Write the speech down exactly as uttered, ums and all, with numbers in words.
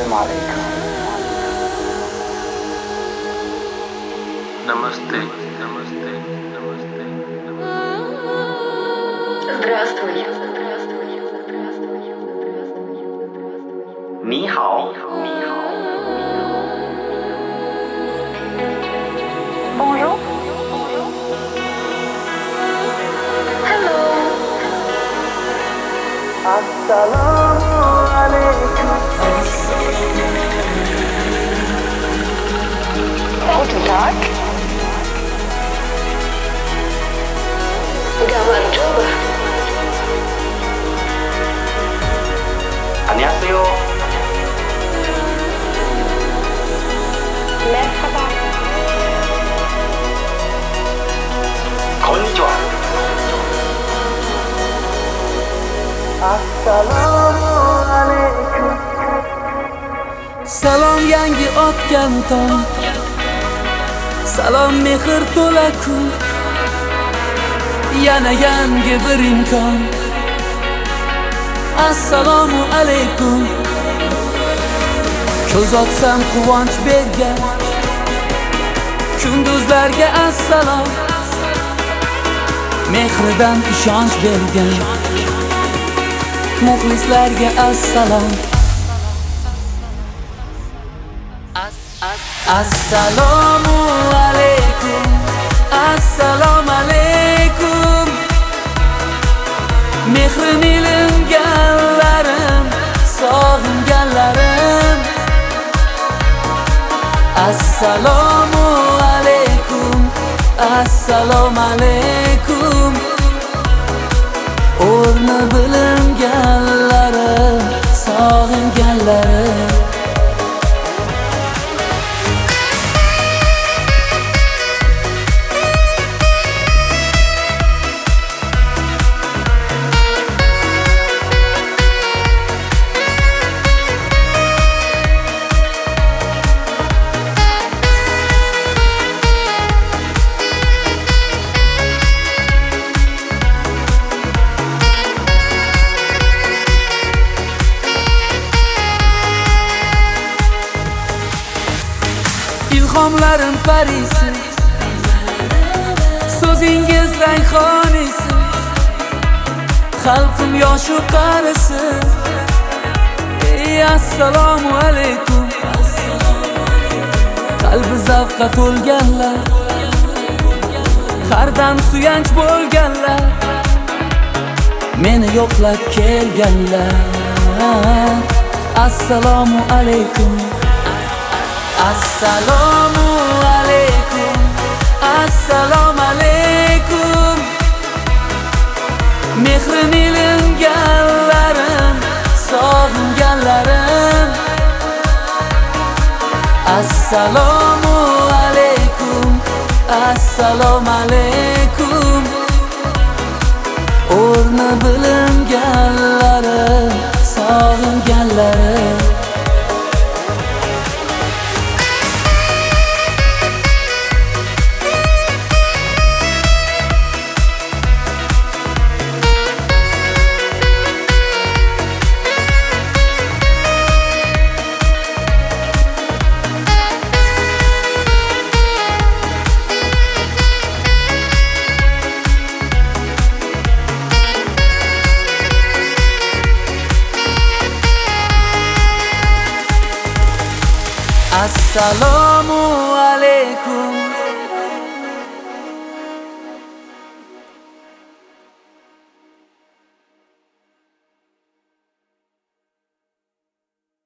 Assalamu alaikum. Namaste, namaste, namaste, namaste. Здравствуй. Здравствуй. Здравствуй. Здравствуй. 你好，你好，你好。 Bonjour. Hello. Assalamu alaikum. Guten Tag. Gamarjoba. 안녕하세요. Merhaba. konnichiwa. Assalamu alaikum. Salom yangi otgan tong, salom mehr to'la kun, yana yangi bir imkon. Assalomu alaykum. Ko'z ochsam quvonch bergan kunduzlarga assalom, mehridan ishonch bergan muxlislarga assalom. Assalomu alaykum, assalomu alaykum. Mehrini ilinganlarim, sog'inganlarim. Assalomu alaykum, assalomu alaykum. O'rni bilinganlarim, sog'inganlarim. İlhamlarım parisi, so'zingiz rayhonisi, xalqim yoshu qarisi. Ey assalomu alaykum. Qalbi zavqqa to'lganlar, hardan suyanch bo'lganlar, meni yo'qlab kelganlar. Assalomu alaykum. Assalomu alaykum, assalomu alaykum. Mehrini ilinganlarim, sog'inganlarim. Assalomu alaykum, assalomu alaykum. O'rni bilinganlarim, sog'inganlarim. Assalomu alaykum.